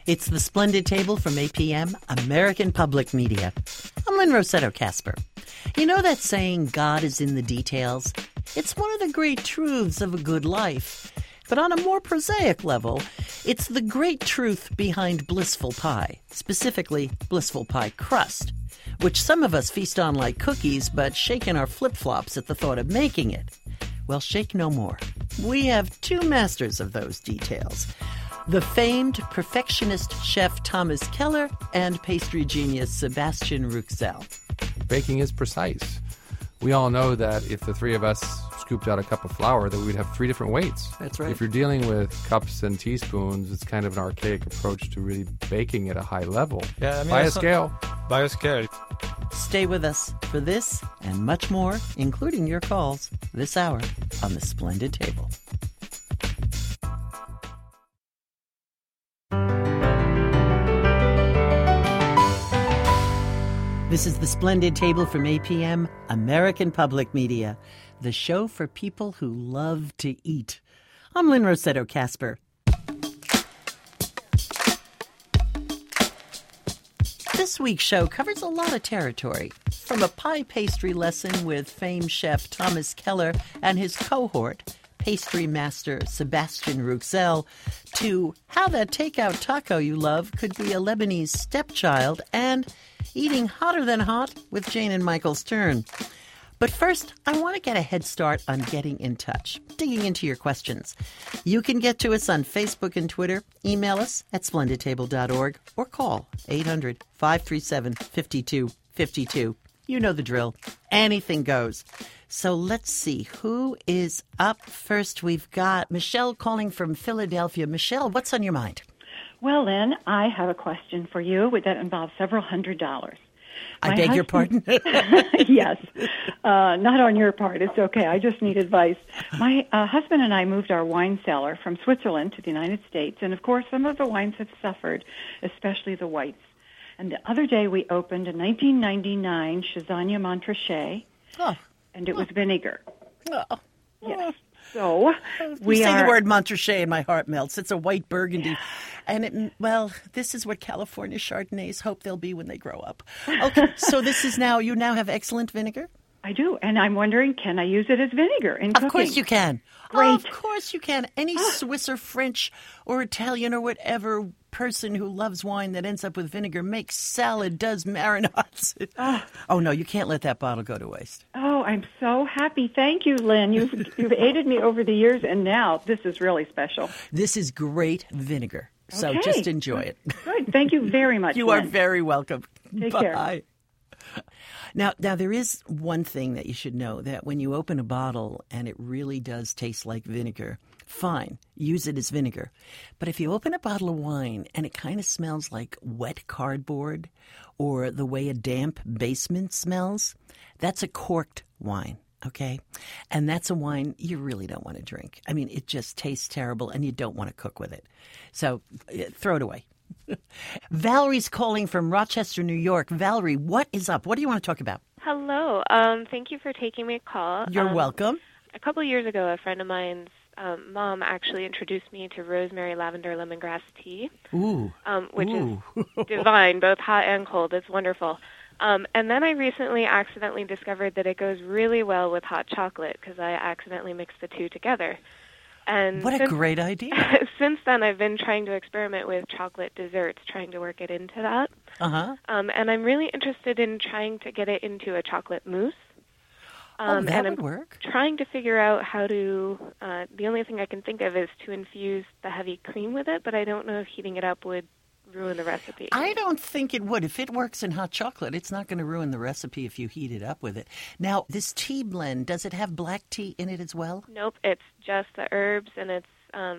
It's the Splendid Table from APM, American Public Media. I'm Lynn Rossetto Kasper. You know that saying, God is in the details? It's one of the great truths of a good life. But on a more prosaic level, it's the great truth behind blissful pie, specifically blissful pie crust, which some of us feast on like cookies, but shake in our flip-flops at the thought of making it. Well, shake no more. We have two masters of those details. The famed perfectionist chef Thomas Keller and pastry genius Sebastian Rouxel. Baking is precise. We all know that if the three of us scooped out a cup of flour, that we'd have three different weights. That's right. If you're dealing with cups and teaspoons, it's kind of an archaic approach to really baking at a high level. Yeah, I mean, by a scale. By a scale. Stay with us for this and much more, including your calls, this hour on the Splendid Table. This is the Splendid Table from APM, American Public Media, the show for people who love to eat. I'm Lynn Rossetto Kasper. This week's show covers a lot of territory, from a pie pastry lesson with famed chef Thomas Keller and his cohort, pastry master Sebastian Rouxel, to how that takeout taco you love could be a Lebanese stepchild, and eating hotter than hot with Jane and Michael Stern. But first, I want to get a head start on getting in touch, digging into your questions. You can get to us on Facebook and Twitter, email us at splendidtable.org, or call 800-537-5252. You know the drill. Anything goes. So let's see, who is up first? We've got Michelle calling from Philadelphia. Michelle, what's on your mind? Well, Lynn, I have a question for you that involves several $100s. I beg your pardon? Yes. Not on your part. It's okay. I just need advice. My husband and I moved our wine cellar from Switzerland to the United States, and of course some of the wines have suffered, especially the whites. And the other day we opened a 1999 Chassagne Montrachet, and it was vinegar. Oh. Yes. So you say the word Montrachet and my heart melts. It's a white Burgundy. And, this is what California Chardonnays hope they'll be when they grow up. Okay, so you now have excellent vinegar? I do, and I'm wondering, can I use it as vinegar in cooking? Of course you can. Great. Of course you can. Any Swiss or French or Italian or whatever person who loves wine that ends up with vinegar makes salad, does marinades. Oh, no, you can't let that bottle go to waste. Oh, I'm so happy. Thank you, Lynn. You've aided me over the years, and now this is really special. This is great vinegar. So Okay. just enjoy it. Good. Thank you very much, You Lynn. are very welcome. Take Bye. care. Now, there is one thing that you should know, that when you open a bottle and it really does taste like vinegar, fine, use it as vinegar. But if you open a bottle of wine and it kind of smells like wet cardboard or the way a damp basement smells, that's a corked wine, okay? And that's a wine you really don't want to drink. I mean, it just tastes terrible and you don't want to cook with it. So throw it away. Valerie's calling from Rochester, New York. Valerie, what is up? What do you want to talk about? Hello. Thank you for taking my call. You're welcome. A couple of years ago, a friend of mine's mom actually introduced me to rosemary, lavender, lemongrass tea, which is divine, both hot and cold. It's wonderful. And then I recently accidentally discovered that it goes really well with hot chocolate because I accidentally mixed the two together. And what a great idea. Since then, I've been trying to experiment with chocolate desserts, trying to work it into that. And I'm really interested in trying to get it into a chocolate mousse. That would work. Trying to figure out how to, the only thing I can think of is to infuse the heavy cream with it, but I don't know if heating it up would ruin the recipe. I don't think it would. If it works in hot chocolate, it's not going to ruin the recipe if you heat it up with it. Now, this tea blend, does it have black tea in it as well? Nope, it's just the herbs, and it's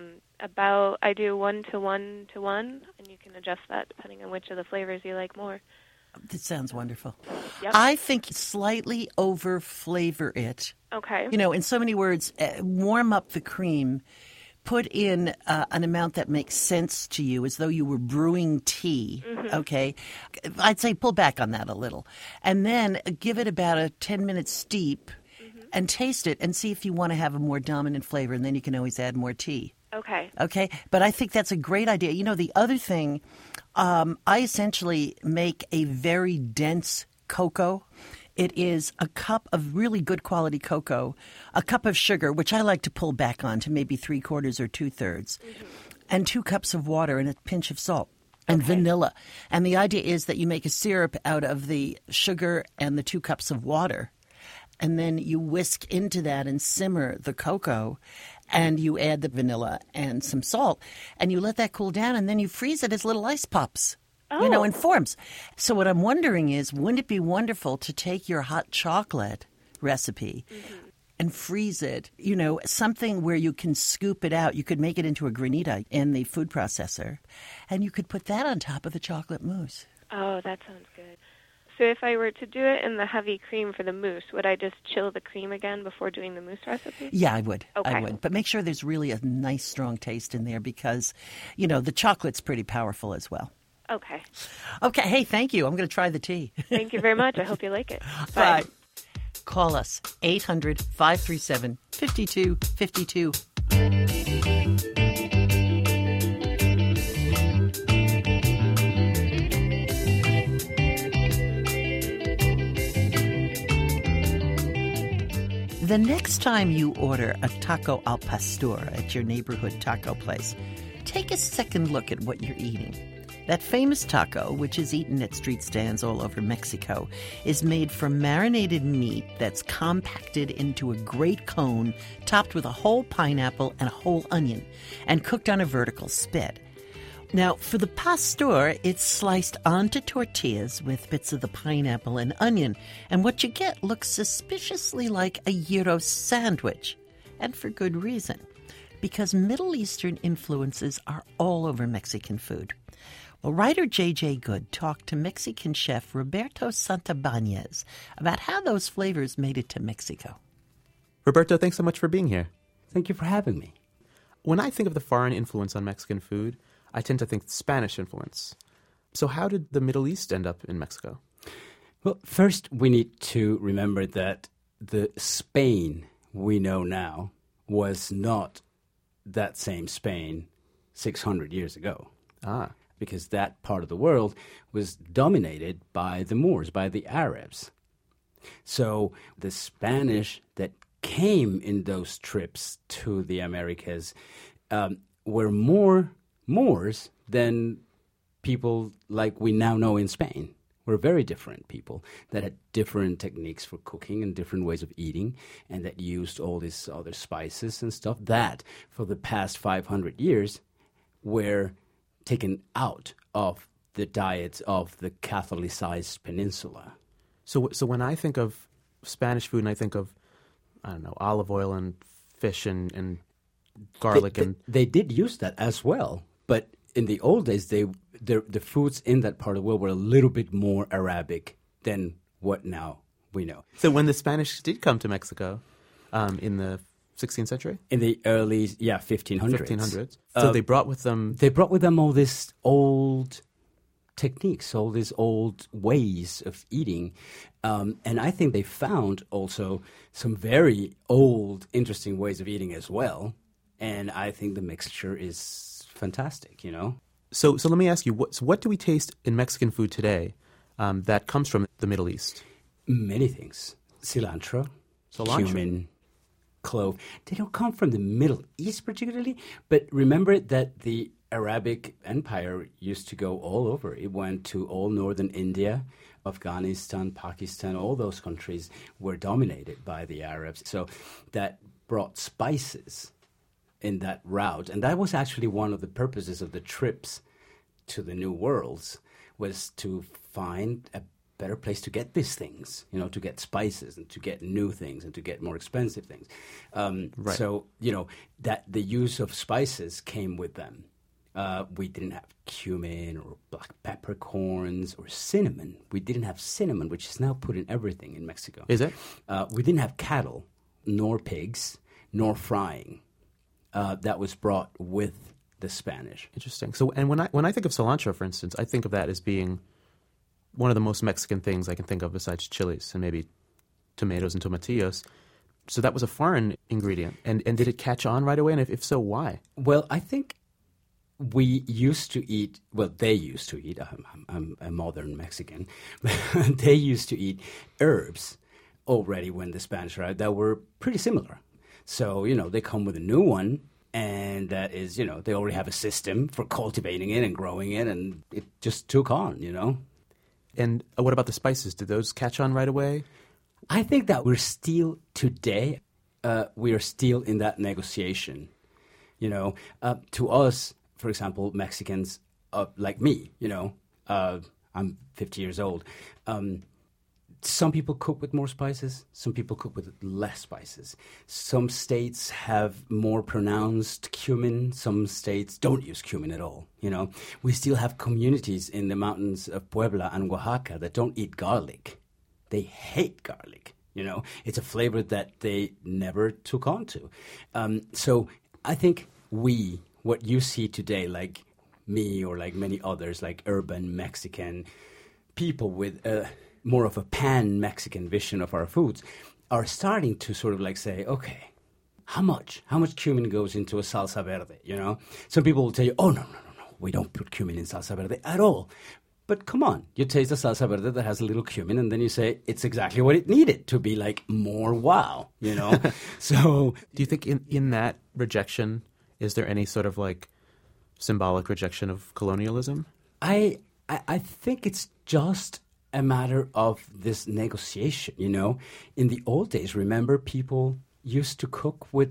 I do 1 to 1 to 1, and you can adjust that depending on which of the flavors you like more. That sounds wonderful. Yep. I think slightly over-flavor it. Okay. You know, in so many words, warm up the cream, put in an amount that makes sense to you as though you were brewing tea, okay? I'd say pull back on that a little. And then give it about a 10-minute steep and taste it and see if you want to have a more dominant flavor, and then you can always add more tea. Okay. Okay, but I think that's a great idea. You know, the other thing, I essentially make a very dense cocoa. It is a cup of really good quality cocoa, a cup of sugar, which I like to pull back on to maybe 3/4 or 2/3, and 2 cups of water and a pinch of salt. And vanilla. And the idea is that you make a syrup out of the sugar and the 2 cups of water. And then you whisk into that and simmer the cocoa. And you add the vanilla and some salt. And you let that cool down. And then you freeze it as little ice pops. You know, in forms. So what I'm wondering is, wouldn't it be wonderful to take your hot chocolate recipe and freeze it, you know, something where you can scoop it out. You could make it into a granita in the food processor, and you could put that on top of the chocolate mousse. Oh, that sounds good. So if I were to do it in the heavy cream for the mousse, would I just chill the cream again before doing the mousse recipe? Yeah, I would. Okay. I would. But make sure there's really a nice, strong taste in there because, you know, the chocolate's pretty powerful as well. Okay. Okay. Hey, thank you. I'm going to try the tea. Thank you very much. I hope you like it. Bye. Call us, 800-537-5252. The next time you order a taco al pastor at your neighborhood taco place, take a second look at what you're eating. That famous taco, which is eaten at street stands all over Mexico, is made from marinated meat that's compacted into a great cone, topped with a whole pineapple and a whole onion, and cooked on a vertical spit. Now, for the pastor, it's sliced onto tortillas with bits of the pineapple and onion, and what you get looks suspiciously like a gyros sandwich, and for good reason, because Middle Eastern influences are all over Mexican food. Well, writer J.J. Good talked to Mexican chef Roberto Santabanez about how those flavors made it to Mexico. Roberto, thanks so much for being here. Thank you for having me. When I think of the foreign influence on Mexican food, I tend to think Spanish influence. So how did the Middle East end up in Mexico? Well, first we need to remember that the Spain we know now was not that same Spain 600 years ago. Because that part of the world was dominated by the Moors, by the Arabs. So the Spanish that came in those trips to the Americas were more Moors than people like we now know in Spain. Were very different people that had different techniques for cooking and different ways of eating, and that used all these other spices and stuff that for the past 500 years were taken out of the diets of the Catholicized peninsula. So when I think of Spanish food and I think of, I don't know, olive oil and fish and garlic They did use that as well, but in the old days, the foods in that part of the world were a little bit more Arabic than what now we know. So when the Spanish did come to Mexico in the 16th century? In the early, 1500s. So they brought with them... They brought with them all these old techniques, all these old ways of eating. And I think they found also some very old, interesting ways of eating as well. And I think the mixture is fantastic, you know? So let me ask you, what do we taste in Mexican food today that comes from the Middle East? Many things. Cilantro. Cumin, clove. They don't come from the Middle East particularly, but remember that the Arabic Empire used to go all over. It went to all northern India, Afghanistan, Pakistan. All those countries were dominated by the Arabs. So that brought spices in that route. And that was actually one of the purposes of the trips to the New Worlds, was to find a better place to get these things, you know, to get spices and to get new things and to get more expensive things. Right. So, you know, that the use of spices came with them. We didn't have cumin or black peppercorns or cinnamon. We didn't have cinnamon, which is now put in everything in Mexico. Is it? We didn't have cattle, nor pigs, nor frying. That was brought with the Spanish. Interesting. So, and when I think of cilantro, for instance, I think of that as being one of the most Mexican things I can think of besides chilies and maybe tomatoes and tomatillos. So that was a foreign ingredient. And did it catch on right away? And if so, why? Well, I think we used to eat, well, they used to eat, I'm a modern Mexican, they used to eat herbs already when the Spanish arrived that were pretty similar. So, they come with a new one, and that is, they already have a system for cultivating it and growing it, and it just took on, And what about the spices? Did those catch on right away? I think that we're still, today, we are still in that negotiation. To us, for example, Mexicans like me, I'm 50 years old. Some people cook with more spices. Some people cook with less spices. Some states have more pronounced cumin. Some states don't use cumin at all. We still have communities in the mountains of Puebla and Oaxaca that don't eat garlic. They hate garlic. It's a flavor that they never took on to. So I think what you see today, like me or like many others, like urban Mexican people with more of a pan-Mexican vision of our foods, are starting to sort of like say, okay, how much cumin goes into a salsa verde, Some people will tell you, oh, no, we don't put cumin in salsa verde at all. But come on, you taste a salsa verde that has a little cumin, and then you say it's exactly what it needed to be like more wow, So do you think in that rejection, is there any sort of like symbolic rejection of colonialism? I think it's just a matter of this negotiation, In the old days, remember, people used to cook with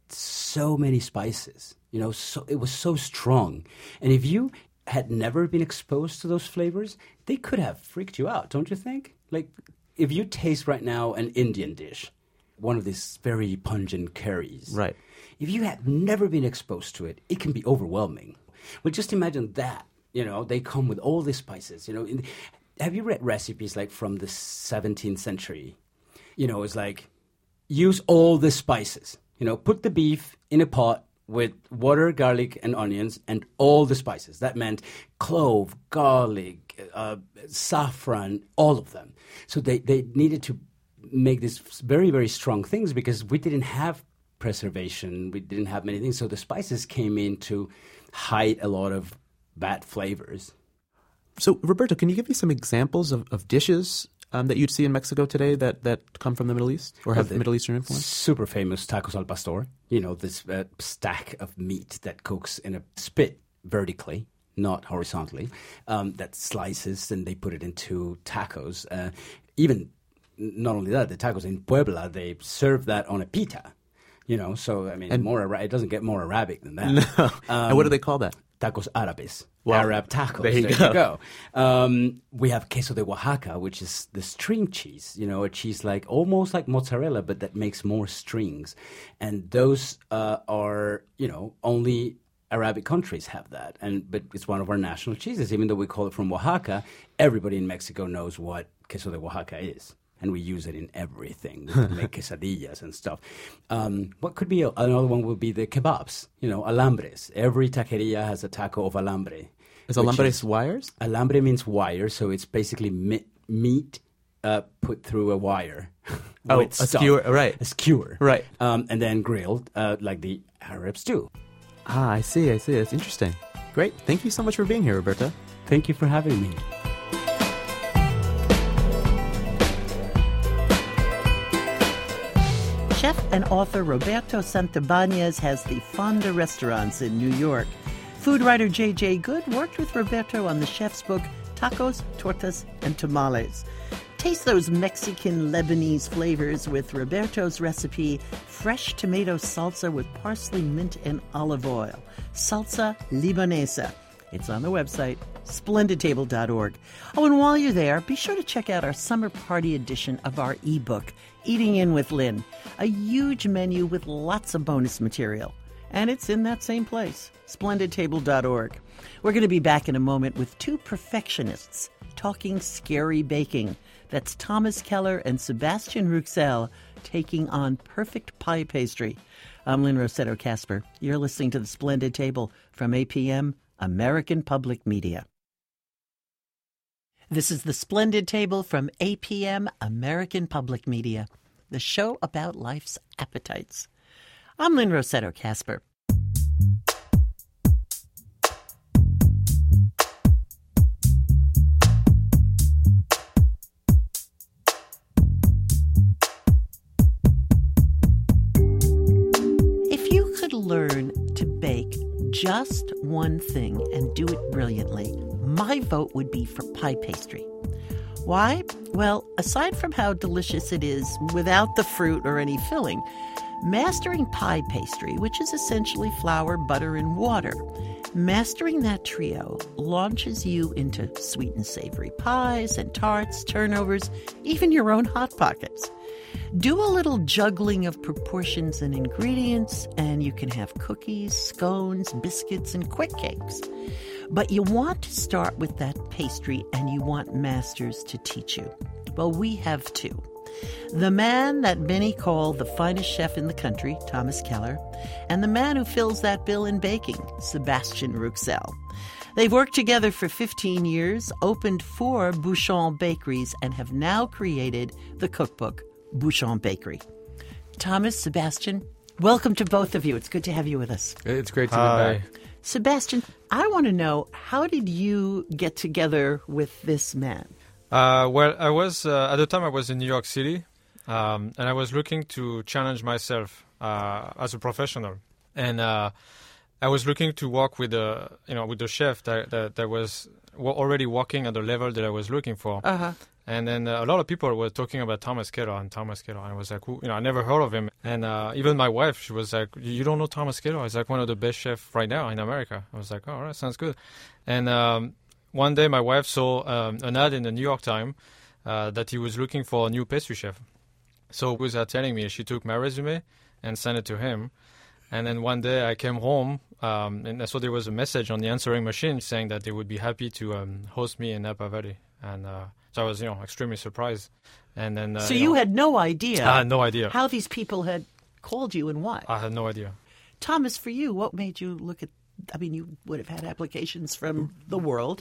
so many spices, so it was so strong. And if you had never been exposed to those flavors, they could have freaked you out, don't you think? Like, if you taste right now an Indian dish, one of these very pungent curries. Right. If you have never been exposed to it, it can be overwhelming. Well, just imagine that, they come with all these spices, Have you read recipes like from the 17th century? It's like, use all the spices, put the beef in a pot with water, garlic, and onions, and all the spices. That meant clove, garlic, saffron, all of them. So they needed to make these very, very strong things because we didn't have preservation. We didn't have many things. So the spices came in to hide a lot of bad flavors. So, Roberto, can you give me some examples of dishes that you'd see in Mexico today that come from the Middle East or have Middle Eastern influence? Super famous tacos al pastor. This stack of meat that cooks in a spit vertically, not horizontally, that slices and they put it into tacos. Even not only that, the tacos in Puebla, they serve that on a pita. So I mean, it doesn't get more Arabic than that. No. And what do they call that? Tacos árabes. Wow. Arab tacos. There you go. We have queso de Oaxaca, which is the string cheese, a cheese like almost like mozzarella, but that makes more strings. And those are, only Arabic countries have that. But it's one of our national cheeses. Even though we call it from Oaxaca, everybody in Mexico knows what queso de Oaxaca is. And we use it in everything. We make quesadillas and stuff. What could be another one would be the kebabs, alambres. Every taqueria has a taco of alambre. Is alambres wires? Alambre means wire, so it's basically meat put through a wire. A skewer, right. A skewer. Right. And then grilled like the Arabs do. Ah, I see. That's interesting. Great. Thank you so much for being here, Roberto. Thank you for having me. Chef and author Roberto Santibanez has the Fonda restaurants in New York. Food writer J.J. Good worked with Roberto on the chef's book Tacos, Tortas, and Tamales. Taste those Mexican Lebanese flavors with Roberto's recipe, fresh tomato salsa with parsley, mint, and olive oil. Salsa Libanesa. It's on the website, splendidtable.org. Oh, and while you're there, be sure to check out our summer party edition of our ebook, Eating In with Lynn, a huge menu with lots of bonus material. And it's in that same place, splendidtable.org. We're going to be back in a moment with two perfectionists talking scary baking. That's Thomas Keller and Sebastian Ruxell taking on perfect pie pastry. I'm Lynn Rossetto Kasper. You're listening to The Splendid Table from APM, American Public Media. This is The Splendid Table from APM, American Public Media. the show about life's appetites. I'm Lynn Rossetto Kasper. If you could learn to bake just one thing and do it brilliantly, my vote would be for pie pastry. Why? Well, aside from how delicious it is without the fruit or any filling, mastering pie pastry, which is essentially flour, butter, and water, mastering that trio launches you into sweet and savory pies and tarts, turnovers, even your own Hot Pockets. Do a little juggling of proportions and ingredients, and you can have cookies, scones, biscuits, and quick cakes. But you want to start with that pastry, and you want masters to teach you. Well, we have two. The man that many call the finest chef in the country, Thomas Keller, and the man who fills that bill in baking, Sebastian Rouxel. They've worked together for 15 years, opened 4 Bouchon bakeries, and have now created the cookbook, Bouchon Bakery. Thomas, Sebastian, welcome to both of you. It's good to have you with us. It's great to be back. Sebastian, I want to know, how did you get together with this man? Well, I was at the time I was in New York City, and I was looking to challenge myself as a professional, and I was looking to work with the chef that was already working at the level that I was looking for. And then a lot of people were talking about Thomas Keller, and I was like, I never heard of him. And even my wife, she was like, you don't know Thomas Keller? He's like one of the best chefs right now in America. I was like, oh, all right, sounds good. And one day my wife saw an ad in the New York Times that he was looking for a new pastry chef. So he was telling me, she took my resume and sent it to him. And then one day I came home, and I saw there was a message on the answering machine saying that they would be happy to host me in Napa Valley. And so I was, extremely surprised. And then so you had no idea. I had no idea how these people had called you and why. I had no idea. Thomas, for you, what made you look at? I mean, you would have had applications from the world.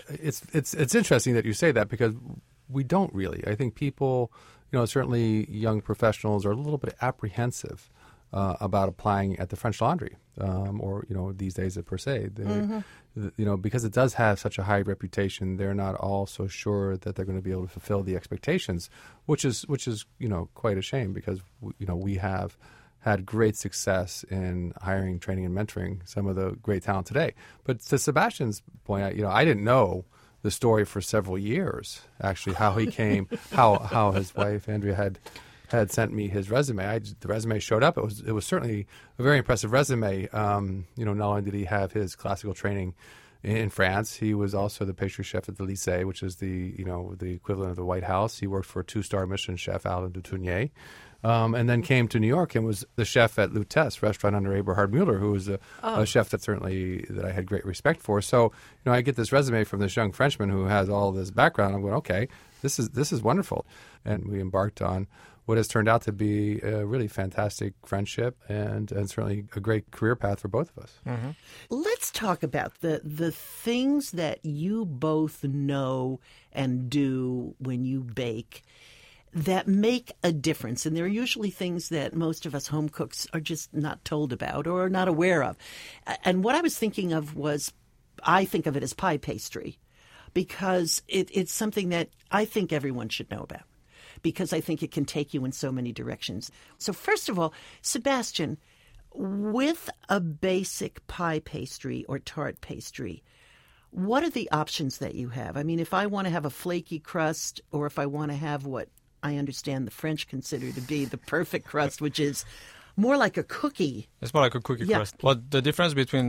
It's interesting that you say that, because we don't really. I think people, certainly young professionals, are a little bit apprehensive about applying at the French Laundry, or these days at Per Se. Because it does have such a high reputation, they're not all so sure that they're going to be able to fulfill the expectations, which is quite a shame, because we have had great success in hiring, training, and mentoring some of the great talent today. But to Sebastian's point, I didn't know the story for several years, actually, how he came, how his wife Andrea had sent me his resume. The resume showed up. It was certainly a very impressive resume. Not only did he have his classical training in France, he was also the pastry chef at the Lycée, which is the equivalent of the White House. He worked for a 2-star Michelin chef, Alain Dutunier, and then came to New York and was the chef at Lutèce restaurant under Eberhard Mueller, who was a chef that I had great respect for. So I get this resume from this young Frenchman who has all this background. I'm going, okay, this is wonderful, and we embarked on what has turned out to be a really fantastic friendship and certainly a great career path for both of us. Mm-hmm. Let's talk about the things that you both know and do when you bake that make a difference. And they're usually things that most of us home cooks are just not told about or are not aware of. And what I was thinking of was, I think of it as pie pastry, because it's something that I think everyone should know about, because I think it can take you in so many directions. So first of all, Sebastian, with a basic pie pastry or tart pastry, what are the options that you have? I mean, if I want to have a flaky crust, or if I want to have what I understand the French consider to be the perfect crust, which is more like a cookie. It's more like a cookie crust. Well, the difference between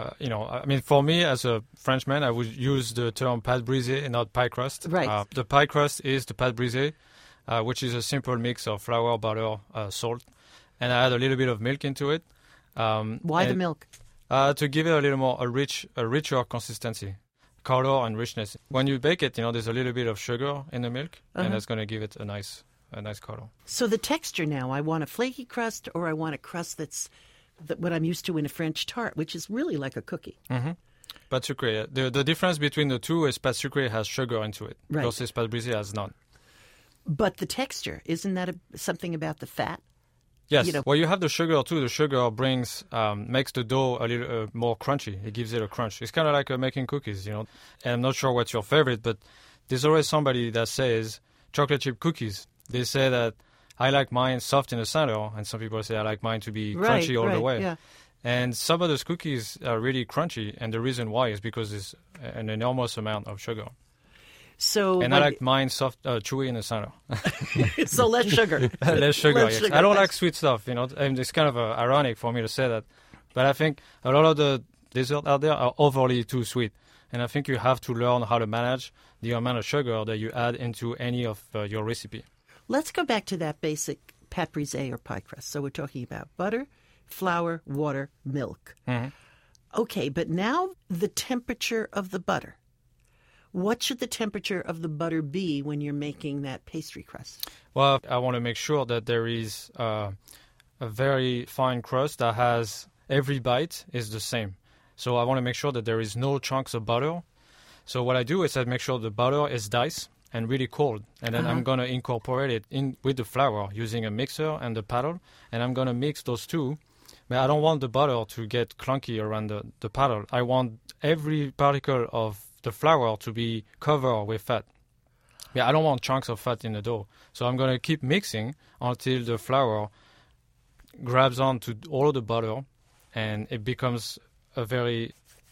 for me as a Frenchman, I would use the term pâte brisée and not pie crust. Right. The pie crust is the pâte brisée, which is a simple mix of flour, butter, salt, and I add a little bit of milk into it. Why the milk? To give it a little more a richer consistency, color and richness. When you bake it, there's a little bit of sugar in the milk, and that's going to give it a nice color. So the texture now, I want a flaky crust, or I want a crust that's what I'm used to in a French tart, which is really like a cookie. Mm-hmm. Pâte sucrée. The difference between the two is pâte sucrée has sugar into it, versus pâte brisée has none. But the texture, isn't that something about the fat? Yes. Well, you have the sugar too. The sugar makes the dough a little more crunchy. It gives it a crunch. It's kind of like making cookies, And I'm not sure what's your favorite, but there's always somebody that says chocolate chip cookies. They say that I like mine soft in the center, and some people say I like mine to be crunchy all the way. Yeah. And some of those cookies are really crunchy, and the reason why is because there's an enormous amount of sugar. So, I like mine soft, chewy in the center. So less sugar. Less sugar. Less yes. sugar. I don't like sweet stuff, and it's kind of ironic for me to say that. But I think a lot of the desserts out there are overly too sweet. And I think you have to learn how to manage the amount of sugar that you add into any of your recipe. Let's go back to that basic pâte brisée or pie crust. So we're talking about butter, flour, water, milk. Mm-hmm. Okay, but now the temperature of the butter. What should the temperature of the butter be when you're making that pastry crust? Well, I want to make sure that there is a very fine crust that has every bite is the same. So I want to make sure that there is no chunks of butter. So what I do is I make sure the butter is diced and really cold. And then I'm going to incorporate it in with the flour using a mixer and the paddle. And I'm going to mix those two. But I don't want the butter to get clunky around the paddle. I want every particle of the flour to be covered with fat. I don't want chunks of fat in the dough. So I'm going to keep mixing until the flour grabs onto all of the butter and it becomes a very,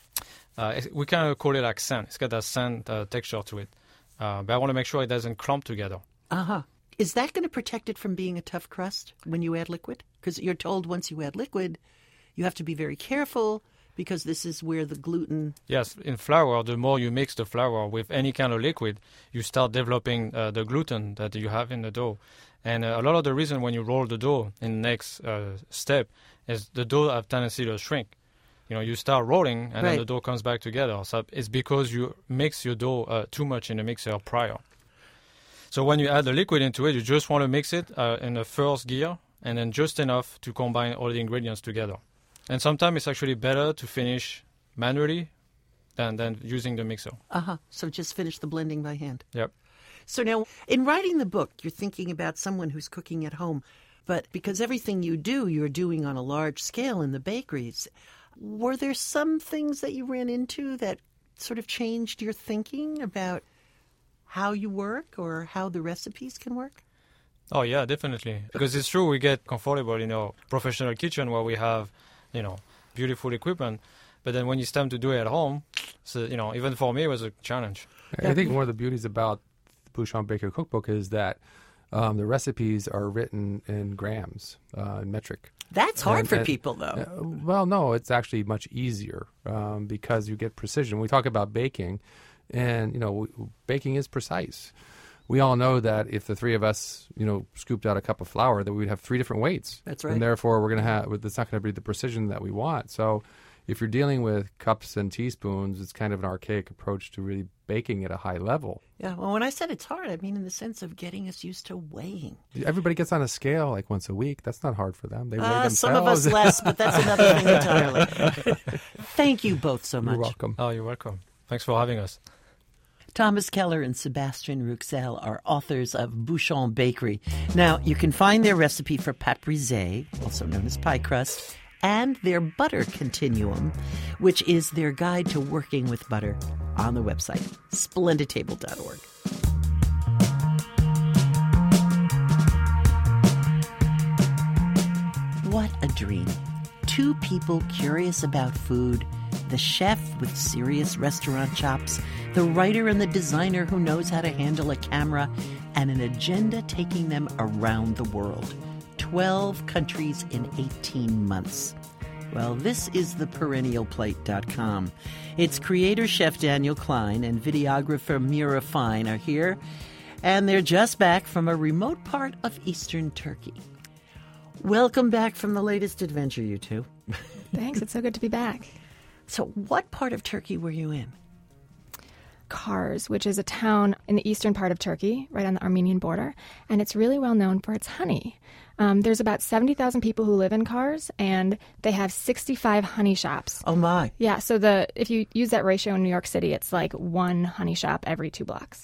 we kind of call it like sand. It's got that sand texture to it. But I want to make sure it doesn't clump together. Uh-huh. Is that going to protect it from being a tough crust when you add liquid? Because you're told once you add liquid, you have to be very careful because this is where the gluten... Yes, in flour, the more you mix the flour with any kind of liquid, you start developing the gluten that you have in the dough. And a lot of the reason when you roll the dough in the next step is the dough have tendency to shrink. You start rolling and then the dough comes back together. So it's because you mix your dough too much in the mixer prior. So when you add the liquid into it, you just want to mix it in the first gear and then just enough to combine all the ingredients together. And sometimes it's actually better to finish manually than using the mixer. So just finish the blending by hand. Yep. So now, in writing the book, you're thinking about someone who's cooking at home. But because everything you do, you're doing on a large scale in the bakeries. Were there some things that you ran into that sort of changed your thinking about how you work or how the recipes can work? Oh, yeah, definitely. Because it's true, we get comfortable in our professional kitchen where we have, beautiful equipment. But then when it's time to do it at home, so, even for me, it was a challenge. I think one of the beauties about the Bouchon Baker Cookbook is that the recipes are written in grams, in metric. That's hard for people, though. Well, no, it's actually much easier because you get precision. We talk about baking, and, baking is precise. We all know that if the three of us, scooped out a cup of flour, that we'd have three different weights. That's right. And therefore, it's not going to be the precision that we want. So if you're dealing with cups and teaspoons, it's kind of an archaic approach to really baking at a high level. Yeah, well, when I said it's hard, I mean in the sense of getting us used to weighing. Everybody gets on a scale like once a week. That's not hard for them. They weigh themselves. Some of us less, but that's another thing entirely. Thank you both so much. You're welcome. Oh, you're welcome. Thanks for having us. Thomas Keller and Sebastian Rouxel are authors of Bouchon Bakery. Now, you can find their recipe for pâte brisée, also known as pie crust, and their butter continuum, which is their guide to working with butter, on the website, splendidtable.org. What a dream. Two people curious about food, the chef with serious restaurant chops, the writer and the designer who knows how to handle a camera, and an agenda taking them around the world. 12 countries in 18 months. Well, this is theperennialplate.com. Its creator, Chef Daniel Klein, and videographer Mira Fine are here, and they're just back from a remote part of eastern Turkey. Welcome back from the latest adventure, you two. Thanks, it's so good to be back. So what part of Turkey were you in? Kars, which is a town in the eastern part of Turkey, right on the Armenian border, and it's really well known for its honey. There's about 70,000 people who live in Kars, and they have 65 honey shops. Oh, my. Yeah, so if you use that ratio in New York City, it's like one honey shop every 2 blocks.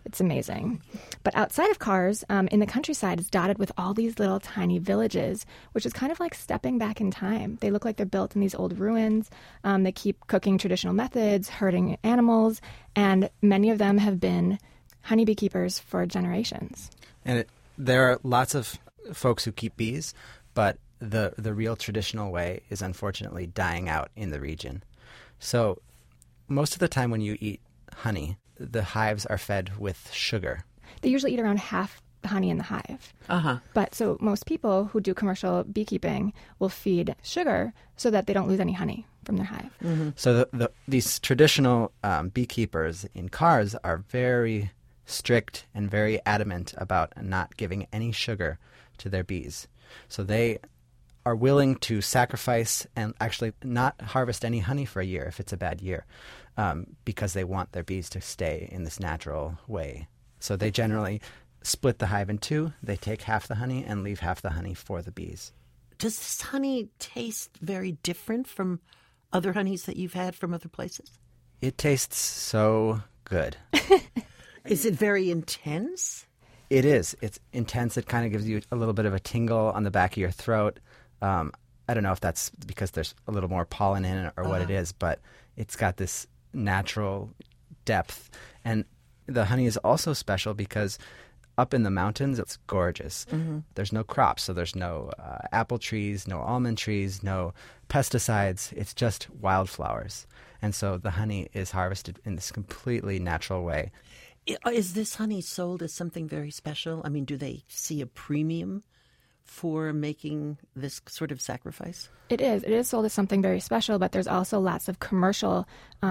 It's amazing. But outside of Kars, in the countryside, it's dotted with all these little tiny villages, which is kind of like stepping back in time. They look like they're built in these old ruins. They keep cooking traditional methods, herding animals, and many of them have been honeybee keepers for generations. And there are lots of folks who keep bees, but the real traditional way is unfortunately dying out in the region. So most of the time when you eat honey, the hives are fed with sugar. They usually eat around half the honey in the hive. But so most people who do commercial beekeeping will feed sugar so that they don't lose any honey from their hive. Mm-hmm. So these traditional beekeepers in Kars are very strict and very adamant about not giving any sugar to their bees. So they are willing to sacrifice and actually not harvest any honey for a year if it's a bad year, because they want their bees to stay in this natural way. So they generally split the hive in two. They take half the honey and leave half the honey for the bees. Does this honey taste very different from other honeys that you've had from other places? It tastes so good. Is it very intense? It is. It's intense. It kind of gives you a little bit of a tingle on the back of your throat. I don't know if that's because there's a little more pollen in it or what it is, but it's got this natural depth. And the honey is also special because up in the mountains, it's gorgeous. Mm-hmm. There's no crops, so there's no apple trees, no almond trees, no pesticides. It's just wildflowers. And so the honey is harvested in this completely natural way. Is this honey sold as something very special? I mean, do they see a premium for making this sort of sacrifice? It is. It is sold as something very special, but there's also lots of commercial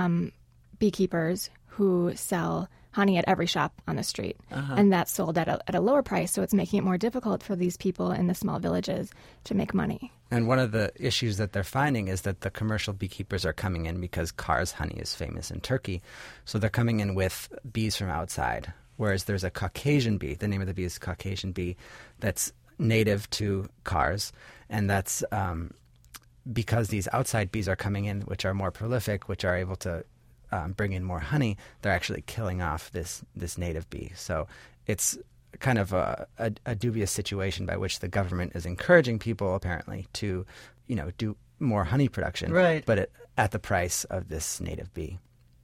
beekeepers who sell honey at every shop on the street. And that's sold at a lower price, so it's making it more difficult for these people in the small villages to make money. And one of the issues that they're finding is that the commercial beekeepers are coming in because Kars honey is famous in Turkey. So they're coming in with bees from outside, whereas there's a Caucasian bee. The name of the bee is Caucasian bee that's native to Kars, and that's because these outside bees are coming in, which are more prolific, which are able to bring in more honey. They're actually killing off this native bee. So it's kind of a dubious situation by which the government is encouraging people apparently to, do more honey production, right? But at the price of this native bee.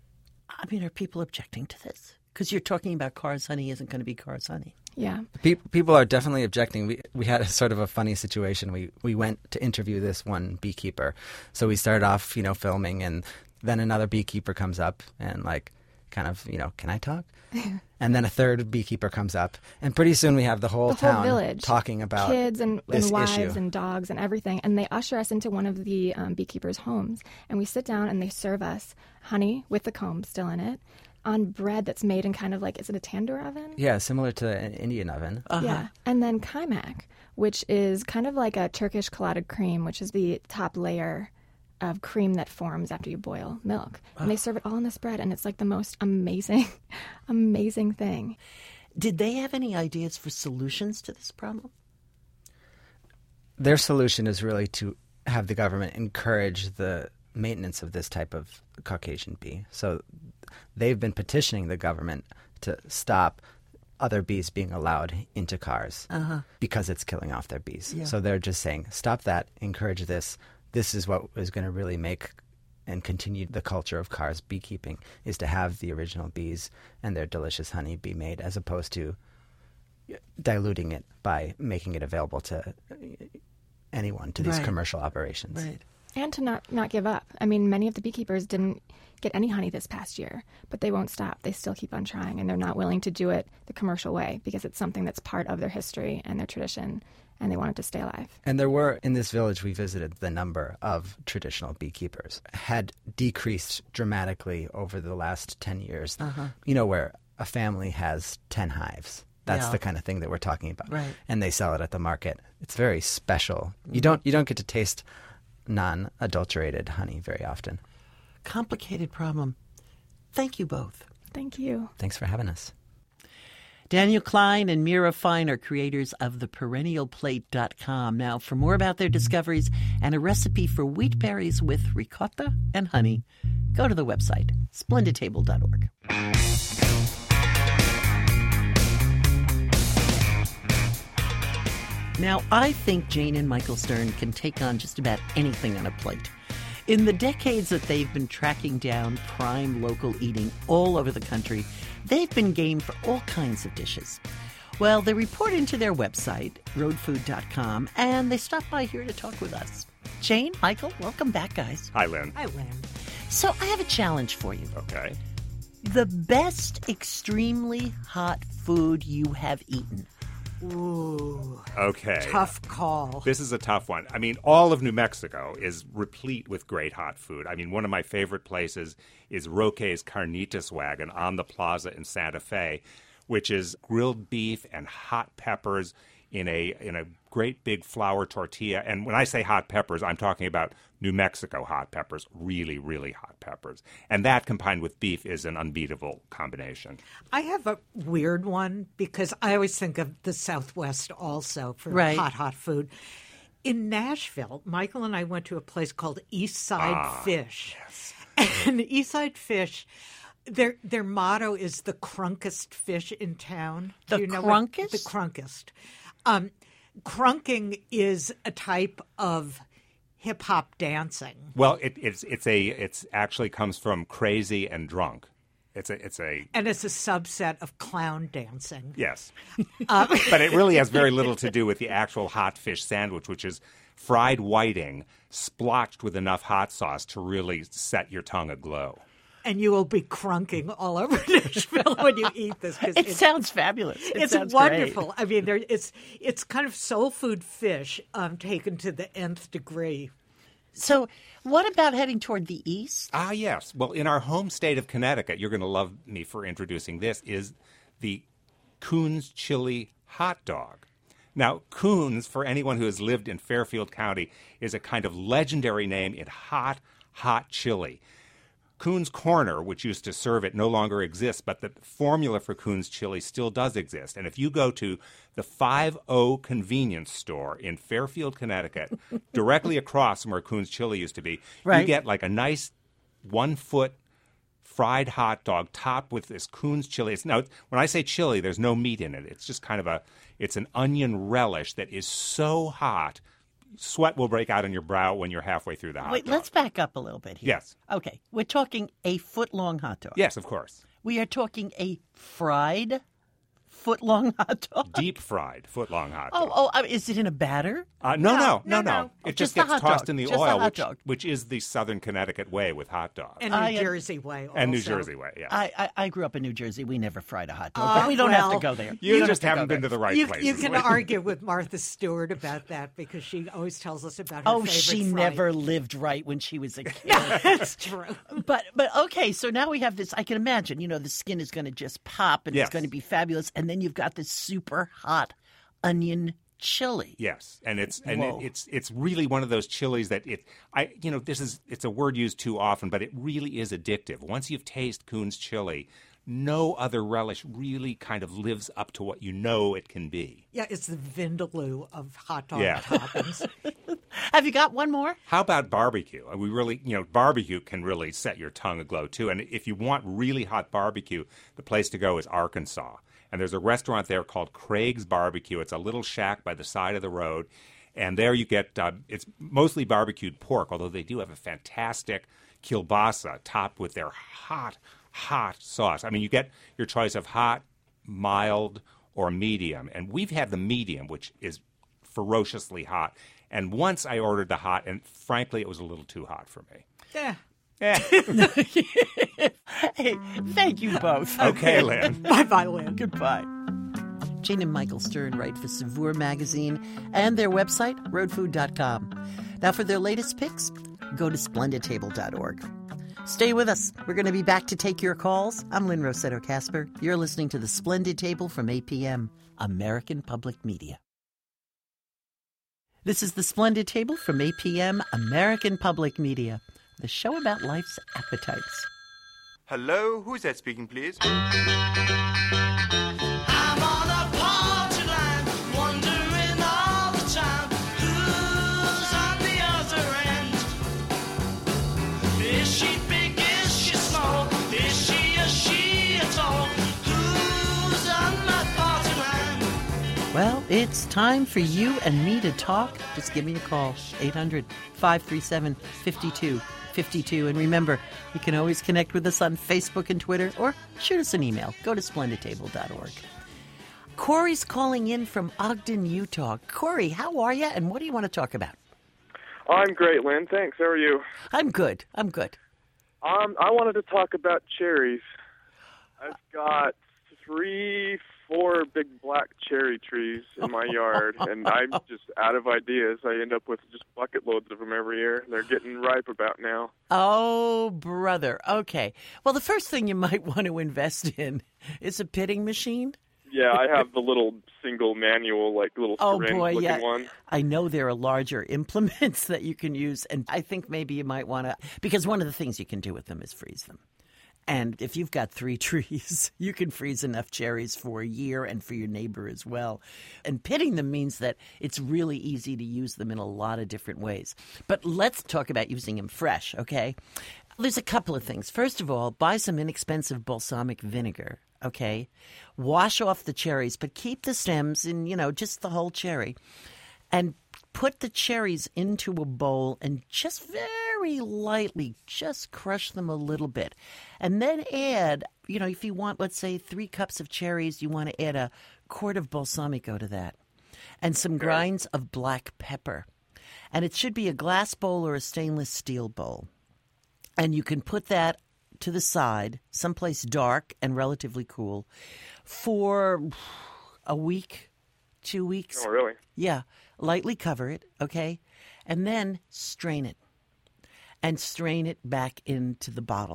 I mean, are people objecting to this? Because you're talking about Kars honey isn't going to be Kars honey. Yeah. People are definitely objecting. We had a sort of a funny situation. We went to interview this one beekeeper. So we started off, filming, and then another beekeeper comes up and can I talk? And then a third beekeeper comes up, and pretty soon we have the whole town village talking about kids and wives issue. And dogs and everything. And they usher us into one of the beekeepers' homes, and we sit down and they serve us honey with the comb still in it, on bread that's made in kind of is it a tandoor oven? Yeah, similar to an Indian oven. Yeah. And then kaymak, which is kind of like a Turkish clotted cream, which is the top layer of cream that forms after you boil milk. And they serve it all on this bread, and it's like the most amazing, amazing thing. Did they have any ideas for solutions to this problem? Their solution is really to have the government encourage the maintenance of this type of Caucasian bee. So they've been petitioning the government to stop other bees being allowed into Kars because it's killing off their bees. Yeah. So they're just saying, stop that, encourage this. This is what is going to really make and continue the culture of Kars beekeeping, is to have the original bees and their delicious honey be made, as opposed to diluting it by making it available to anyone, to these commercial operations. Right. And to not give up. I mean, many of the beekeepers didn't get any honey this past year, but they won't stop. They still keep on trying, and they're not willing to do it the commercial way because it's something that's part of their history and their tradition, and they want it to stay alive. And there were, in this village we visited, the number of traditional beekeepers had decreased dramatically over the last 10 years. Where a family has 10 hives. That's the kind of thing that we're talking about. Right. And they sell it at the market. It's very special. You don't get to taste non-adulterated honey very often. Complicated problem. Thank you both. Thank you. Thanks for having us. Daniel Klein and Mira Fine are creators of theperennialplate.com. Now, for more about their discoveries and a recipe for wheat berries with ricotta and honey, go to the website, splendidtable.org. Now, I think Jane and Michael Stern can take on just about anything on a plate. In the decades that they've been tracking down prime local eating all over the country, they've been game for all kinds of dishes. Well, they report into their website, roadfood.com, and they stopped by here to talk with us. Jane, Michael, welcome back, guys. Hi, Lynn. Hi, Lynn. So I have a challenge for you. Okay. The best extremely hot food you have eaten. Ooh. Okay. Tough call. This is a tough one. I mean, all of New Mexico is replete with great hot food. I mean, one of my favorite places is Roque's Carnitas Wagon on the plaza in Santa Fe, which is grilled beef and hot peppers in a great big flour tortilla. And when I say hot peppers, I'm talking about New Mexico hot peppers, really, really hot peppers. And that combined with beef is an unbeatable combination. I have a weird one because I always think of the Southwest also for hot food. In Nashville, Michael and I went to a place called Eastside Fish. Yes. And Eastside Fish, their motto is the crunkest fish in town. The crunkest? The crunkest. Crunking is a type of hip hop dancing. Well, it's actually comes from crazy and drunk. And it's a subset of clown dancing. Yes, but it really has very little to do with the actual hot fish sandwich, which is fried whiting splotched with enough hot sauce to really set your tongue aglow. And you will be crunking all over Nashville when you eat this. It sounds fabulous. It's wonderful. Great. I mean, it's kind of soul food fish taken to the nth degree. So what about heading toward the east? Yes. Well, in our home state of Connecticut, you're going to love me for introducing this, is the Coon's Chili hot dog. Now, Coon's, for anyone who has lived in Fairfield County, is a kind of legendary name in hot chili. Coon's Corner, which used to serve it, no longer exists, but the formula for Coon's Chili still does exist. And if you go to the 5-0 convenience store in Fairfield, Connecticut, directly across from where Coon's Chili used to be, you get like a nice 1-foot fried hot dog topped with this Coon's Chili. Now, when I say chili, there's no meat in it. It's just kind of it's an onion relish that is so hot, sweat will break out on your brow when you're halfway through the hot dog. Wait, let's back up a little bit here. Yes. Okay, we're talking a foot-long hot dog. Yes, of course. We are talking a fried foot-long hot dog. Deep fried foot-long hot dog. Is it in a batter? No. It just gets tossed in the oil, which is the Southern Connecticut way with hot dogs. And New Jersey way also. And New Jersey way, yeah. I grew up in New Jersey. We never fried a hot dog, but we don't have to go there. You just haven't been to the right places. You can argue with Martha Stewart about that because she always tells us about her favorite she fried. never lived right when she was a kid. That's true. But okay, so now we have this. I can imagine, the skin is going to just pop and it's going to be fabulous, and then you've got this super hot onion chili. Yes, and it's really one of those chilies that it's a word used too often, but it really is addictive. Once you've tasted Coon's Chili, no other relish really kind of lives up to what you know it can be. Yeah, it's the Vindaloo of hot dog toppings. Have you got one more? How about barbecue? We really, barbecue can really set your tongue aglow too. And if you want really hot barbecue, the place to go is Arkansas. And there's a restaurant there called Craig's Barbecue. It's a little shack by the side of the road. And there you get, it's mostly barbecued pork, although they do have a fantastic kielbasa topped with their hot sauce. I mean, you get your choice of hot, mild, or medium. And we've had the medium, which is ferociously hot. And once I ordered the hot, and frankly, it was a little too hot for me. Yeah. Hey, thank you both. Okay, Lynn. Bye-bye, Lynn. Goodbye. Jane and Michael Stern write for Saveur magazine and their website, roadfood.com. Now, for their latest picks, go to splendidtable.org. Stay with us. We're going to be back to take your calls. I'm Lynn Rossetto Kasper. You're listening to The Splendid Table from APM, American Public Media. This is The Splendid Table from APM, American Public Media, the show about life's appetites. Hello, who's that speaking, please? I'm on a party line, wondering all the time who's on the other end. Is she big, is she small, is she a she at all? Who's on my party line? Well, it's time for you and me to talk. Just give me a call, 800-537-5252. And remember, you can always connect with us on Facebook and Twitter or shoot us an email. Go to splendidtable.org. Corey's calling in from Ogden, Utah. Corey, how are you, and what do you want to talk about? I'm great, Lynn. Thanks. How are you? I'm good. I wanted to talk about cherries. I've got 3-4 big black cherry trees in my yard, and I'm just out of ideas. I end up with just bucket loads of them every year. They're getting ripe about now. Oh, brother. Okay. Well, the first thing you might want to invest in is a pitting machine. Yeah, I have the little single manual, like little syringe-looking one. I know there are larger implements that you can use, and I think maybe you might want to, because one of the things you can do with them is freeze them. And if you've got 3 trees, you can freeze enough cherries for a year and for your neighbor as well. And pitting them means that it's really easy to use them in a lot of different ways. But let's talk about using them fresh, okay? There's a couple of things. First of all, buy some inexpensive balsamic vinegar. Okay, wash off the cherries, but keep the stems in, just the whole cherry. And put the cherries into a bowl and just very lightly just crush them a little bit. And then add, if you want, let's say 3 cups of cherries, you want to add a quart of balsamico to that. And some grinds of black pepper. And it should be a glass bowl or a stainless steel bowl. And you can put that to the side, someplace dark and relatively cool, for a week, 2 weeks. Oh, really? Yeah. Lightly cover it, okay? And then strain it. And strain it back into the bottle.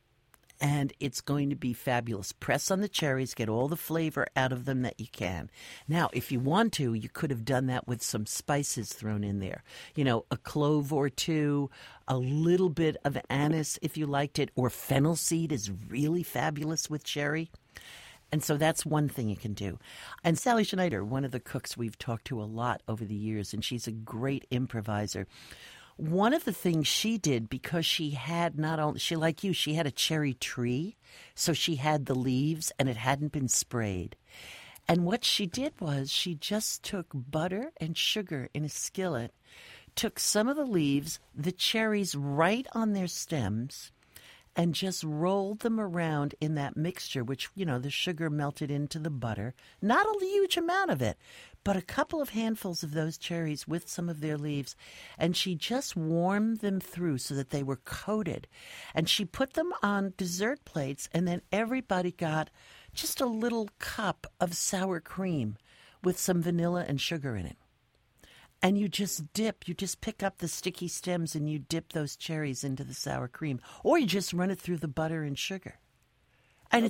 And it's going to be fabulous. Press on the cherries, get all the flavor out of them that you can. Now, if you want to, you could have done that with some spices thrown in there. A clove or 2, a little bit of anise if you liked it, or fennel seed is really fabulous with cherry. And so that's one thing you can do. And Sally Schneider, one of the cooks we've talked to a lot over the years, and she's a great improviser. One of the things she did, because she had like you, she had a cherry tree, so she had the leaves and it hadn't been sprayed. And what she did was she just took butter and sugar in a skillet, took some of the leaves, the cherries right on their stems, and just rolled them around in that mixture, which, the sugar melted into the butter. Not a huge amount of it, but a couple of handfuls of those cherries with some of their leaves. And she just warmed them through so that they were coated. And she put them on dessert plates, and then everybody got just a little cup of sour cream with some vanilla and sugar in it. And you just pick up the sticky stems and you dip those cherries into the sour cream. Or you just run it through the butter and sugar. And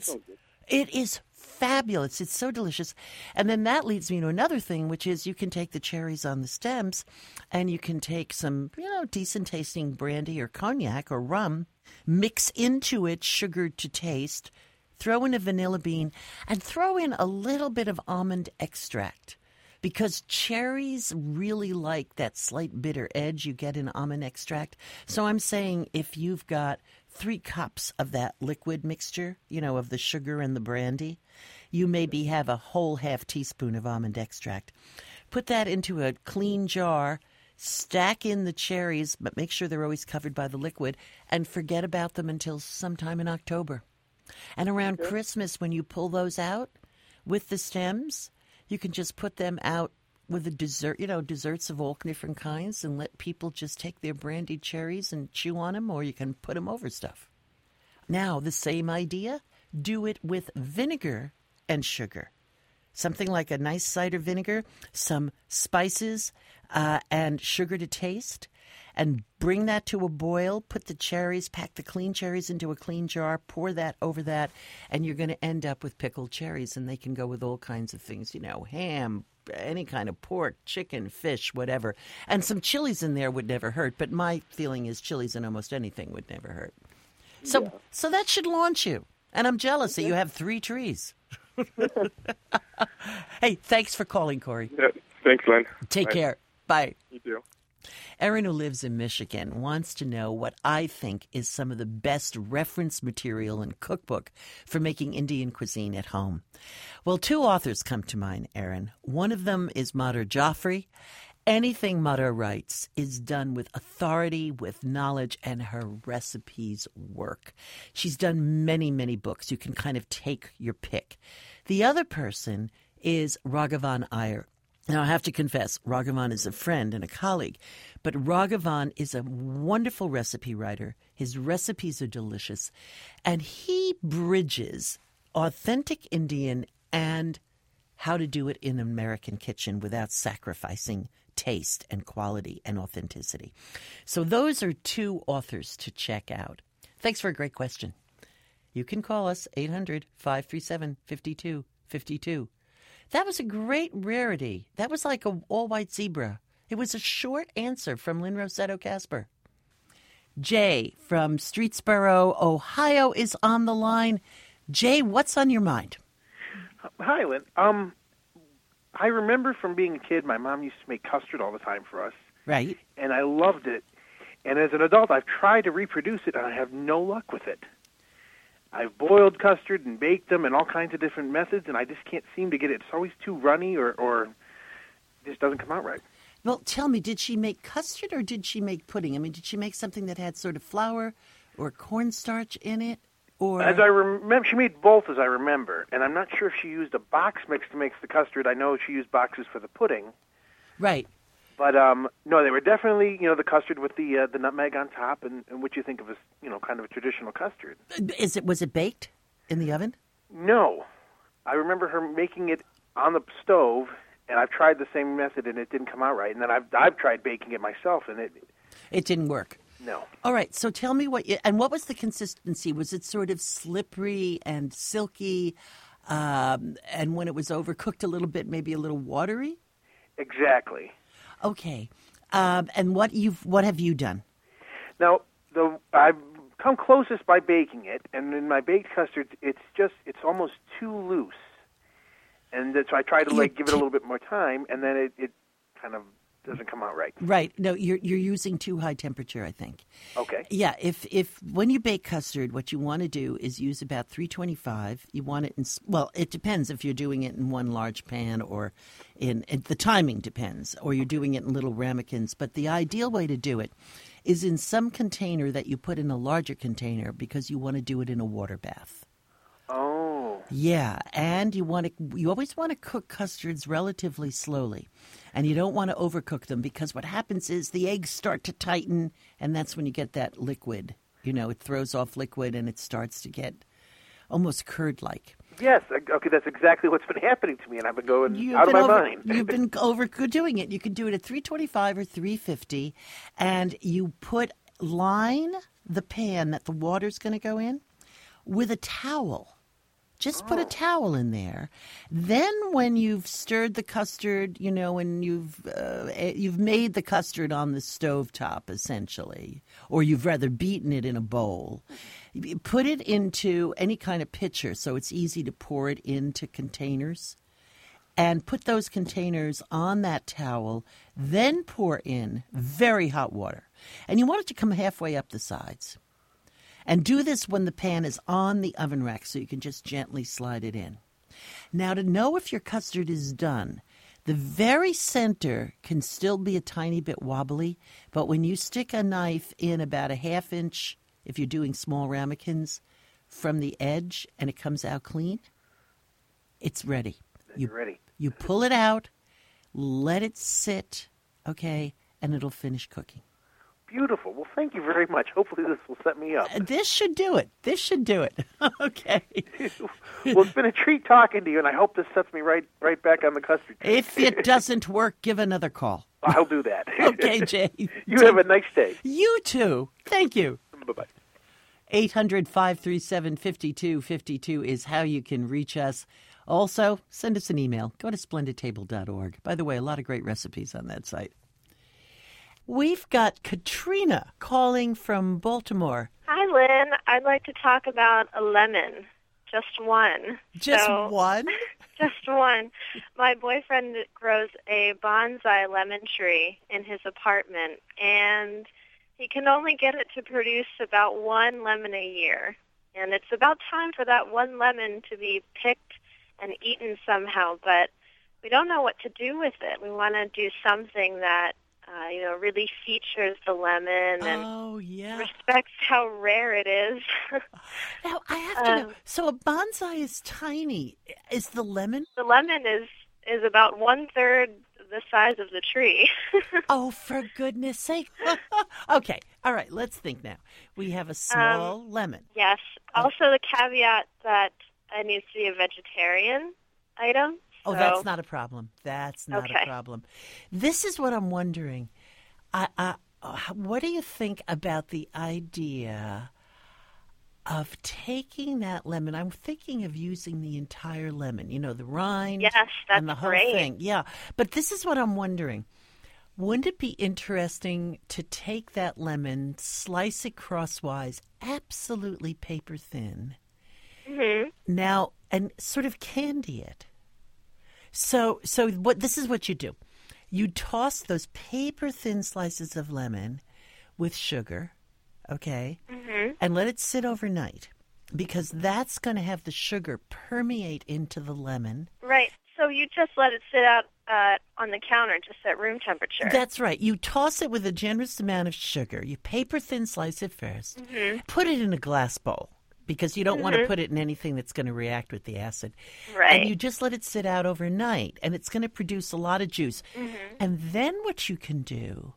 it is fabulous. It's so delicious. And then that leads me to another thing, which is you can take the cherries on the stems and you can take some, decent tasting brandy or cognac or rum, mix into it sugar to taste, throw in a vanilla bean, and throw in a little bit of almond extract. Because cherries really like that slight bitter edge you get in almond extract. So I'm saying if you've got 3 cups of that liquid mixture, of the sugar and the brandy, you maybe have a whole half teaspoon of almond extract. Put that into a clean jar, stack in the cherries, but make sure they're always covered by the liquid, and forget about them until sometime in October. And around Christmas, when you pull those out with the stems, you can just put them out with a dessert, desserts of all different kinds, and let people just take their brandied cherries and chew on them, or you can put them over stuff. Now, the same idea, do it with vinegar and sugar. Something like a nice cider vinegar, some spices, and sugar to taste, and bring that to a boil. Put the cherries, pack the clean cherries into a clean jar, pour that over that, and you're going to end up with pickled cherries, and they can go with all kinds of things, ham, any kind of pork, chicken, fish, whatever. And some chilies in there would never hurt, but my feeling is chilies in almost anything would never hurt. So that should launch you. And I'm jealous that you have 3 trees. Hey, thanks for calling, Corey. Yeah, thanks, Len. Take care. Bye. You too. Erin, who lives in Michigan, wants to know what I think is some of the best reference material and cookbook for making Indian cuisine at home. Well, 2 authors come to mind, Erin. One of them is Madhur Jaffrey. Anything Madhur writes is done with authority, with knowledge, and her recipes work. She's done many, many books. You can kind of take your pick. The other person is Raghavan Iyer. Now, I have to confess, Raghavan is a friend and a colleague, but Raghavan is a wonderful recipe writer. His recipes are delicious, and he bridges authentic Indian and how to do it in an American kitchen without sacrificing taste and quality and authenticity. So those are 2 authors to check out. Thanks for a great question. You can call us 800-537-5252. That was a great rarity. That was like an all-white zebra. It was a short answer from Lynn Rossetto Kasper. Jay from Streetsboro, Ohio is on the line. Jay, what's on your mind? Hi, Lynn. I remember from being a kid, my mom used to make custard all the time for us. Right. And I loved it. And as an adult, I've tried to reproduce it, and I have no luck with it. I've boiled custard and baked them in all kinds of different methods, and I just can't seem to get it. It's always too runny or it just doesn't come out right. Well, tell me, did she make custard or did she make pudding? I mean, did she make something that had sort of flour or cornstarch in it? Or as I remember, she made both, as I remember, and I'm not sure if she used a box mix to make the custard. I know she used boxes for the pudding. Right. But no, they were definitely the custard with the nutmeg on top, and what you think of as kind of a traditional custard. Was it baked in the oven? No, I remember her making it on the stove, and I've tried the same method, and it didn't come out right. And then I've tried baking it myself, and it didn't work. No. All right, so tell me what was the consistency? Was it sort of slippery and silky, and when it was overcooked a little bit, maybe a little watery? Exactly. Okay, and what have you done? Now, I've come closest by baking it, and in my baked custard, it's almost too loose, and so I try to give it a little bit more time, and then it kind of doesn't come out right. Right. No, you're using too high temperature, I think. Okay. Yeah. If when you bake custard, what you want to do is use about 325. You want it in, well, it depends if you're doing it in one large pan or the timing depends, or you're doing it in little ramekins. But the ideal way to do it is in some container that you put in a larger container because you want to do it in a water bath. Oh. Yeah, and you always want to cook custards relatively slowly. And you don't want to overcook them because what happens is the eggs start to tighten, and that's when you get that liquid. It throws off liquid, and it starts to get almost curd-like. Yes, okay, that's exactly what's been happening to me, and I've been going out of my mind. You've been overdoing it. You can do it at 325 or 350, and you line the pan that the water's going to go in with a towel. Just put a towel in there. Then when you've stirred the custard, and you've made the custard on the stovetop, essentially, or you've rather beaten it in a bowl, put it into any kind of pitcher so it's easy to pour it into containers, and put those containers on that towel, then pour in very hot water. And you want it to come halfway up the sides. And do this when the pan is on the oven rack so you can just gently slide it in. Now, to know if your custard is done, the very center can still be a tiny bit wobbly, but when you stick a knife in about a half inch, if you're doing small ramekins, from the edge and it comes out clean, it's ready. You're ready. You pull it out, let it sit, okay, and it'll finish cooking. Beautiful. Well, thank you very much. Hopefully this will set me up. This should do it. Okay. Well, it's been a treat talking to you, and I hope this sets me right back on the custard. If it doesn't work, give another call. I'll do that. Okay, Jay. You have a nice day. You too. Thank you. Bye-bye. 800-537-5252 is how you can reach us. Also, send us an email. Go to splendidtable.org. By the way, a lot of great recipes on that site. We've got Katrina calling from Baltimore. Hi, Lynn. I'd like to talk about a lemon. Just one. Just one? Just one. My boyfriend grows a bonsai lemon tree in his apartment, and he can only get it to produce about one lemon a year. And it's about time for that one lemon to be picked and eaten somehow, but we don't know what to do with it. We want to do something that, really features the lemon and respects how rare it is. Now, I have to know, so a bonsai is tiny. Is the lemon? The lemon is about 1/3 the size of the tree. Oh, for goodness sake. Okay, all right, let's think now. We have a small lemon. Yes. Also the caveat that it needs to be a vegetarian item. Oh, that's not a problem. That's not a problem. This is what I'm wondering. What do you think about the idea of taking that lemon? I'm thinking of using the entire lemon, the rind and the whole thing. Yeah, but this is what I'm wondering. Wouldn't it be interesting to take that lemon, slice it crosswise, absolutely paper thin, now, and sort of candy it? So this is what you do. You toss those paper-thin slices of lemon with sugar, okay, and let it sit overnight, because that's going to have the sugar permeate into the lemon. Right. So you just let it sit out on the counter, just at room temperature. That's right. You toss it with a generous amount of sugar. You paper-thin slice it first. Put it in a glass bowl, because you don't want to put it in anything that's going to react with the acid. Right. And you just let it sit out overnight, and it's going to produce a lot of juice. And then what you can do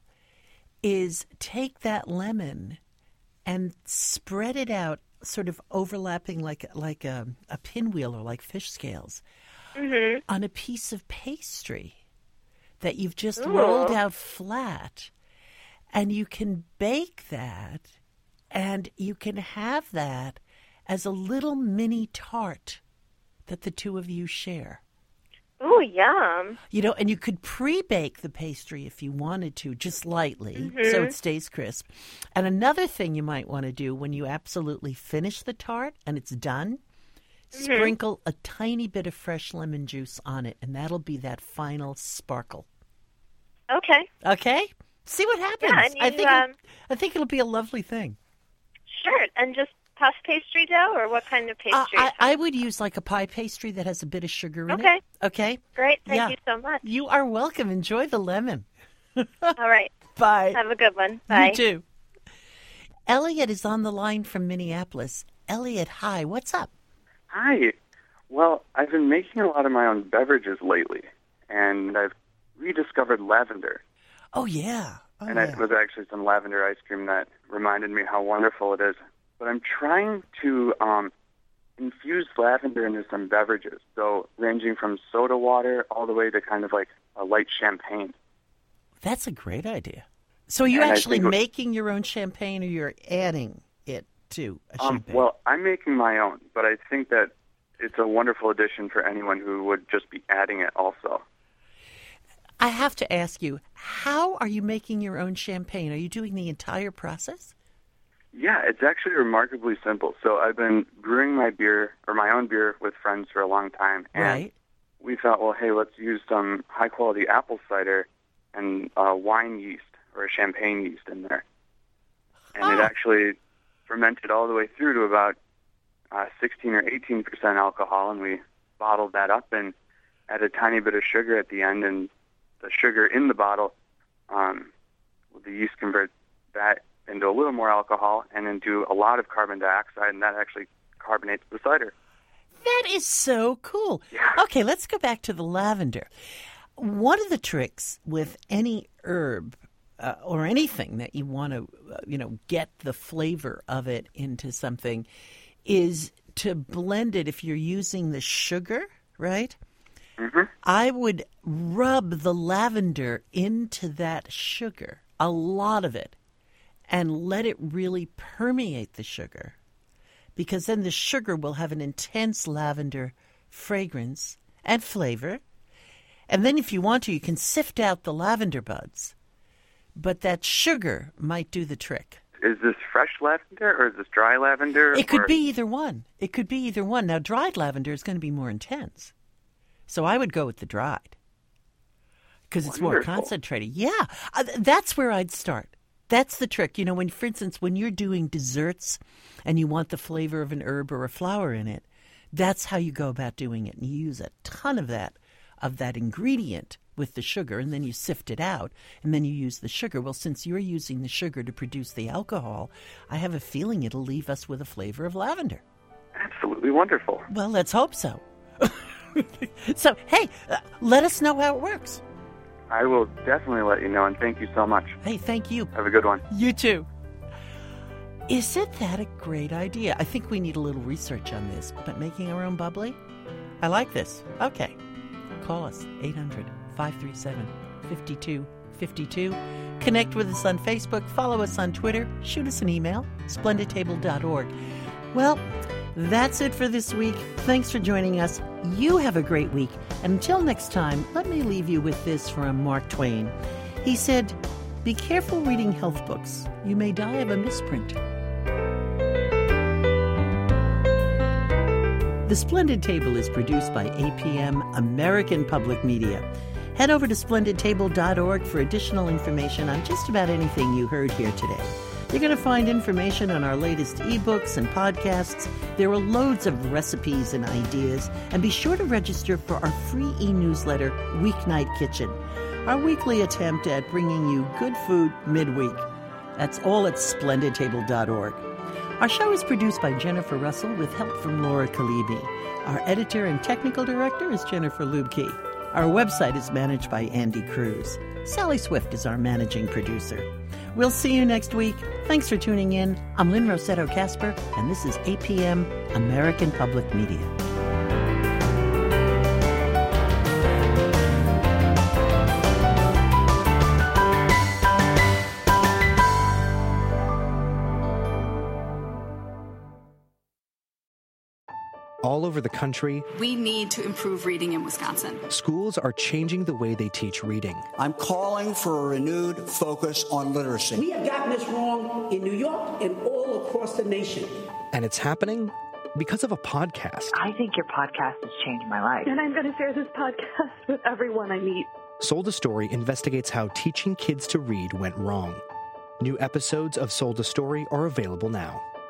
is take that lemon and spread it out, sort of overlapping like a pinwheel or like fish scales, on a piece of pastry that you've just rolled out flat. And you can bake that, and you can have that as a little mini tart that the two of you share. Oh, yum. And you could pre-bake the pastry if you wanted to, just lightly, so it stays crisp. And another thing you might want to do when you absolutely finish the tart and it's done, sprinkle a tiny bit of fresh lemon juice on it, and that'll be that final sparkle. Okay. Okay? See what happens. Yeah, I think it'll be a lovely thing. Sure. And just puff pastry dough, or what kind of pastry? I would use like a pie pastry that has a bit of sugar in it. Okay? Great. Thank you so much. You are welcome. Enjoy the lemon. All right. Bye. Have a good one. Bye. You too. Elliot is on the line from Minneapolis. Elliot, hi. What's up? Hi. Well, I've been making a lot of my own beverages lately, and I've rediscovered lavender. Oh, yeah. It was actually some lavender ice cream that reminded me how wonderful it is. But I'm trying to infuse lavender into some beverages, so ranging from soda water all the way to kind of like a light champagne. That's a great idea. So are you actually making your own champagne, or you're adding it to a champagne? Well, I'm making my own, but I think that it's a wonderful addition for anyone who would just be adding it also. I have to ask you, how are you making your own champagne? Are you doing the entire process? Yeah, it's actually remarkably simple. So I've been brewing my beer, or my own beer, with friends for a long time. And we thought, well, hey, let's use some high-quality apple cider and wine yeast, or a champagne yeast in there. And it actually fermented all the way through to about 16 or 18% alcohol, and we bottled that up and added a tiny bit of sugar at the end, and the sugar in the bottle, the yeast converts that into a little more alcohol and into a lot of carbon dioxide, and that actually carbonates the cider. That is so cool. Yeah. Okay, let's go back to the lavender. One of the tricks with any herb or anything that you want to, get the flavor of it into something is to blend it. If you're using the sugar, right? I would rub the lavender into that sugar, a lot of it, and let it really permeate the sugar, because then the sugar will have an intense lavender fragrance and flavor. And then if you want to, you can sift out the lavender buds, but that sugar might do the trick. Is this fresh lavender, or is this dry lavender? It could be either one. It could be either one. Now, dried lavender is going to be more intense. So I would go with the dried because it's more concentrated. Yeah, that's where I'd start. That's the trick. You know, when, for instance, when you're doing desserts and you want the flavor of an herb or a flower in it, that's how you go about doing it. And you use a ton of that ingredient with the sugar, and then you sift it out, and then you use the sugar. Well, since you're using the sugar to produce the alcohol, I have a feeling it'll leave us with a flavor of lavender. Absolutely wonderful. Well, let's hope so. So, hey, let us know how it works. I will definitely let you know, and thank you so much. Hey, thank you. Have a good one. You too. Isn't that a great idea? I think we need a little research on this, but making our own bubbly? I like this. Okay. Call us, 800-537-5252. Connect with us on Facebook, follow us on Twitter, shoot us an email, splendidtable.org. Well, that's it for this week. Thanks for joining us. You have a great week. And until next time, let me leave you with this from Mark Twain. He said, "Be careful reading health books. You may die of a misprint." The Splendid Table is produced by APM, American Public Media. Head over to splendidtable.org for additional information on just about anything you heard here today. You're going to find information on our latest ebooks and podcasts. There are loads of recipes and ideas. And be sure to register for our free e-newsletter, Weeknight Kitchen, our weekly attempt at bringing you good food midweek. That's all at splendidtable.org. Our show is produced by Jennifer Russell with help from Laura Kalibi. Our editor and technical director is Jennifer Lubke. Our website is managed by Andy Cruz. Sally Swift is our managing producer. We'll see you next week. Thanks for tuning in. I'm Lynn Rossetto Kasper, and this is APM, American Public Media. All over the country, we need to improve reading in Wisconsin. Schools are changing the way they teach reading. I'm calling for a renewed focus on literacy. We have gotten this wrong in New York and all across the nation. And it's happening because of a podcast. I think your podcast has changed my life. And I'm going to share this podcast with everyone I meet. Sold a Story investigates how teaching kids to read went wrong. New episodes of Sold a Story are available now.